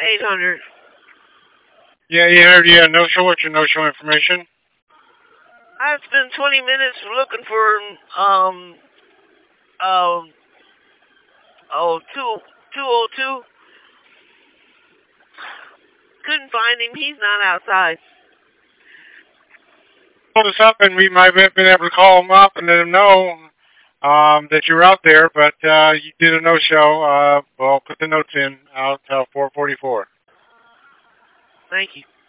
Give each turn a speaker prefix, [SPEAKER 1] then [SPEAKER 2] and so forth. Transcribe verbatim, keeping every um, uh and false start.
[SPEAKER 1] eight hundred.
[SPEAKER 2] Yeah, you heard yeah, no show. What's your no show information?
[SPEAKER 1] I spent twenty minutes looking for um um oh two two oh two. Couldn't find him. He's not outside.
[SPEAKER 2] Pulled us up, and we might have been able to call him up and let him know um, that you were out there, but uh, you did a no show. Uh, well, put the notes in out uh, four forty-four.
[SPEAKER 1] Thank you.